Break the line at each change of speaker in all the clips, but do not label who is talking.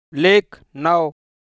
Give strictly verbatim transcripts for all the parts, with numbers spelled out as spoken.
लेख नौ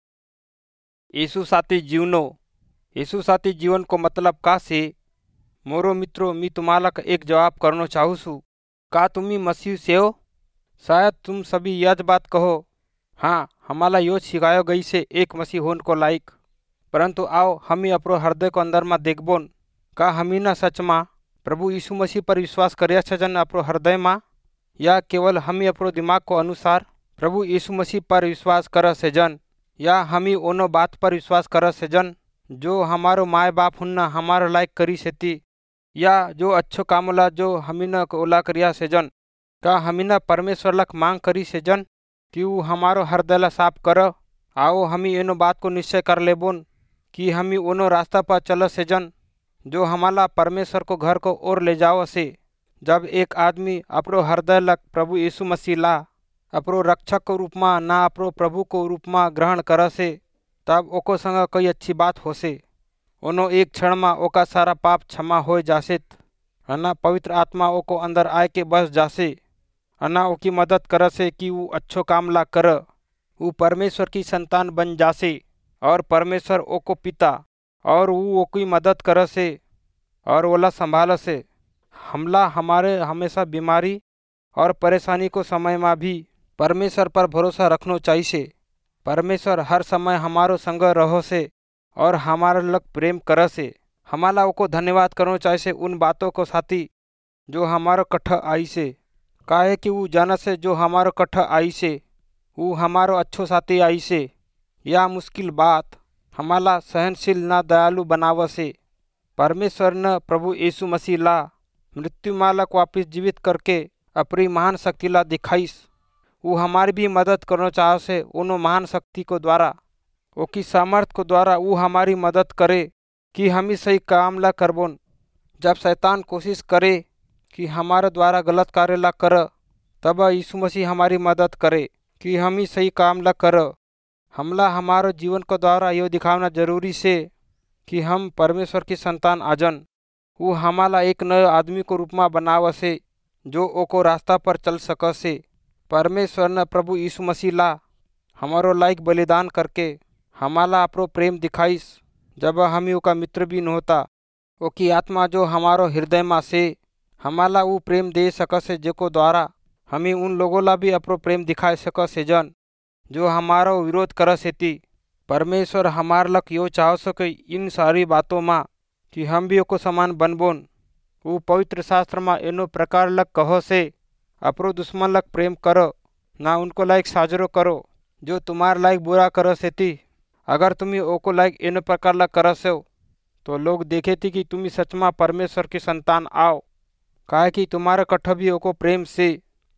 यीशु साथी जीवनो यीशु साथी जीवन को मतलब का से मोरो मित्रों मी तुम्हाला का एक जवाब करना चाहूँ छू। का तुम्ही मसीह से हो? शायद तुम सभी यह बात कहो, हाँ हमारा यो सिखायो गई से एक मसीह होन को लायक। परंतु आओ हमी अपरो हृदय को अंदर में देखबोन, का हमी न सच में प्रभु यीशु मसीह पर विश्वास करिया छजन अपरो हृदय में, या केवल हमी अपरो दिमाग को अनुसार प्रभु यीशु मसीह पर विश्वास कर से जन, या हमी ओनो बात पर विश्वास कर से जन जो हमारो माए बाप हुन्ना हमारो लायक करी सेती, या जो अच्छो कामला जो हमी न ओला करिया से जन। का हमी न परमेश्वर लक मांग करी से जन कि वो हमारो हृदय ला साफ कर। आओ हमी एनो बात को निश्चय कर लेबोन कि हमी ओनो रास्ता पर चल से जन जो हमारा परमेश्वर को घर को ओर ले जाओ से। जब एक आदमी अपरो हृदय लक प्रभु यीशु मसीह ला अपरो रक्षक को रूप में ना अपरो प्रभु को रूप में ग्रहण कर से, तब ओको संग कई अच्छी बात हो से। ओनो एक क्षण में ओका सारा पाप क्षमा हो जासे, अना पवित्र आत्मा ओको अंदर आए के बस जासे, अना ओकी मदद कर से कि वो अच्छो काम ला कर, वो परमेश्वर की संतान बन जासे और परमेश्वर ओको पिता और वो ओकी मदद कर से और ओला संभाल से। हमला हमारे हमेशा बीमारी और परेशानी को समय में भी परमेश्वर पर भरोसा रखना चाहिए। परमेश्वर हर समय हमारो संग रहो से और हमारे लग प्रेम कर से। हमारा ओको धन्यवाद करना चाहिए उन बातों को साथी जो हमारो कठ आई से, काहे कि वो जान से जो हमारो कठ आई से वो हमारो अच्छो साथी आई से। या मुश्किल बात हमारा सहनशील ना दयालु बनाव से। परमेश्वर न प्रभु यीशु मसीह ला मृत्यु मालक वापिस जीवित करके अपनी महान शक्ति ला दिखाईस। वो हमारी भी मदद करना चाह से उनो महान शक्ति को द्वारा ओकी सामर्थ को द्वारा वो हमारी मदद करे कि हम ही सही काम ला करबोन। जब शैतान कोशिश करे कि हमारे द्वारा गलत कार्य ला कर, तब यीशु मसीह हमारी मदद करे कि हम ही सही काम ला कर। हमला हमारो जीवन को द्वारा यो दिखाना जरूरी से कि हम परमेश्वर की संतान आजन। वो हमारा एक नए आदमी को रूप में बनाव से जो ओको रास्ता पर चल सक से। परमेश्वर न प्रभु यीशु मसीह ला हमारो लायक बलिदान करके हमारा अपरो प्रेम दिखाईस। जब हम ओका मित्र भी न होता, ओकी आत्मा जो हमारो हृदय में से हमारा वो प्रेम दे सक से, जेको द्वारा हमें उन लोगों ला भी अपरो प्रेम दिखाए सक से जन जो हमारो विरोध कर सेती। परमेश्वर हमार लक यो चाहो सके इन सारी बातों में कि हम भी ओको समान बनबोन। वो पवित्र शास्त्र में एनो प्रकार लग कहो से, अपरो दुश्मन लग प्रेम करो, ना उनको लायक साजरो करो जो तुम्हार लायक बुरा करो सेती। अगर तुम्हें ओको लायक एनो प्रकार लग कर सो तो लोग देखे थी कि तुम्हें सच में परमेश्वर की संतान आओ, काहे कि तुम्हारा कठ भी ओको प्रेम से।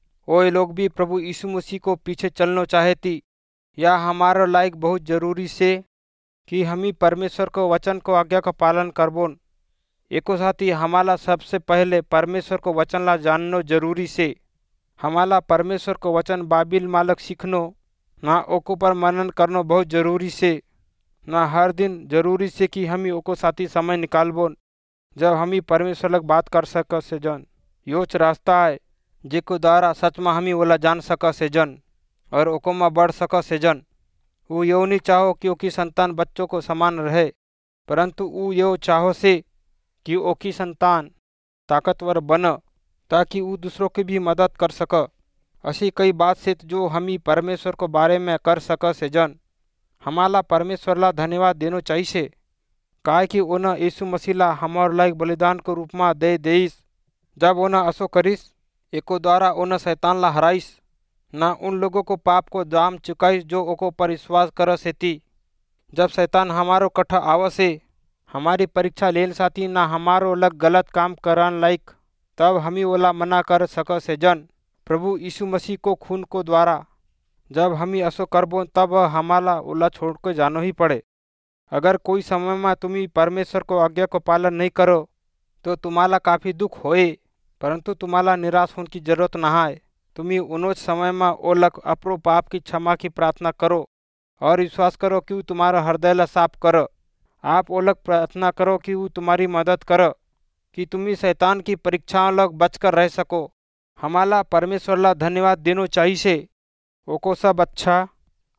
ओए लोग भी प्रभु यीशु मसीह को पीछे चलना चाहेती, या हमारा लायक बहुत जरूरी से कि हम ही परमेश्वर को वचन को आज्ञा का पालन करबोन। एको साथी हमारा सबसे पहले परमेश्वर को वचन ला जानना जरूरी से। हमारा परमेश्वर को वचन बाबिल मालक सीखनो ना ओको पर मनन करना बहुत जरूरी से, ना हर दिन जरूरी से कि हम ही ओको साथी समय निकालबोन जब हम ही परमेश्वर लग बात कर सक से जन। योच रास्ता है जेको द्वारा सच में हम ही ओला जान सक से जन और ओको में बढ़ सक से जन। वो यो नहीं चाहो कि ओकी संतान बच्चों को समान रहे, परंतु वो यो चाहो से कि ओकी संतान ताकतवर बन ताकि वो दूसरों की भी मदद कर सक। ऐसी कई बात से जो हम ही परमेश्वर को बारे में कर सक से जन। हमारा परमेश्वर ला धन्यवाद देनो चाहिए, काहे कि ओना यीशु मसीह ला हमार लायक बलिदान को रूप में दे देइस। जब ओना असो करिस, एको द्वारा ओना शैतान ला हराइस, ना उन लोगों को पाप को दाम चुकाइस जो ओको पर विश्वास कर सेती। जब शैतान हमारो कठ आवसे हमारी परीक्षा लेल साथी ना हमारो लग गलत काम करन लायक, तब हमी ओला मना कर सक से जन प्रभु यीशु मसीह को खून को द्वारा। जब हमी असो करबो तब हमारा ओला छोड़ के जानो ही पड़े। अगर कोई समय में तुम्ही परमेश्वर को आज्ञा को पालन नहीं करो तो तुम्हारा काफ़ी दुख होए, परंतु तुम्हारा निराश होने की जरूरत ना है। तुम्ही उनोज समय में ओलक अपरो पाप की क्षमा की प्रार्थना करो और विश्वास करो कि वो तुम्हारा हृदय ला साफ करो। आप ओलक प्रार्थना करो कि वो तुम्हारी मदद करो कि तुम्ही शैतान की परीक्षाओं लग बचकर रह सको। हमारा परमेश्वर ला धन्यवाद देनो चाहिए। ओको सब अच्छा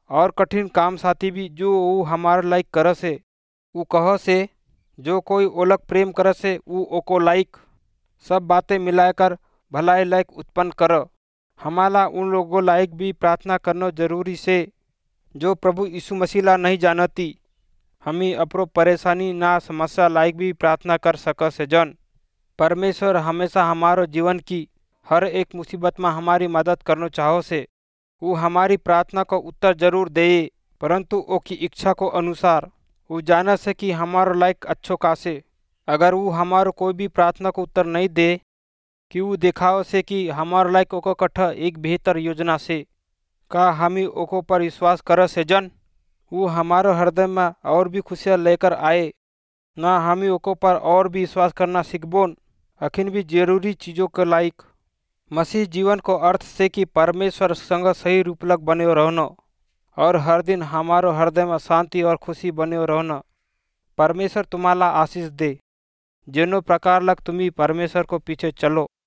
और कठिन काम साथी भी जो वो हमारे लायक कर से। वो कह से जो कोई ओलक प्रेम कर से वो ओको लायक सब बातें मिलाकर भलाई लायक उत्पन्न कर। हमारा उन लोगों लायक भी प्रार्थना करना जरूरी से जो प्रभु यीशु मसीह ला नहीं जानती। हमें अपरो परेशानी ना समस्या लायक भी प्रार्थना कर सक से जन। परमेश्वर हमेशा हमारो जीवन की हर एक मुसीबत में हमारी मदद करना चाहो से। वो हमारी प्रार्थना को उत्तर जरूर दे, परंतु ओ की इच्छा को अनुसार। वो जाना से कि हमारो लायक अच्छो कासे। अगर वो हमारो कोई भी प्रार्थना को उत्तर नहीं दे कि वो दिखाओ से कि हमारो लायक ओको कठ एक बेहतर योजना से। का हमें ओको पर विश्वास कर से जन। वो हमारो हृदय में और भी खुशियाँ लेकर आए ना हमें ओको पर और भी विश्वास करना सीखबोन अखिन भी जरूरी चीज़ों के लायक। मसीह जीवन को अर्थ से कि परमेश्वर संग सही रूपलक बने रहना और हर दिन हमारो हृदय में शांति और खुशी बने रहना। परमेश्वर तुम्हारा आशीष दे जेनो प्रकार लग तुम्ही परमेश्वर को पीछे चलो।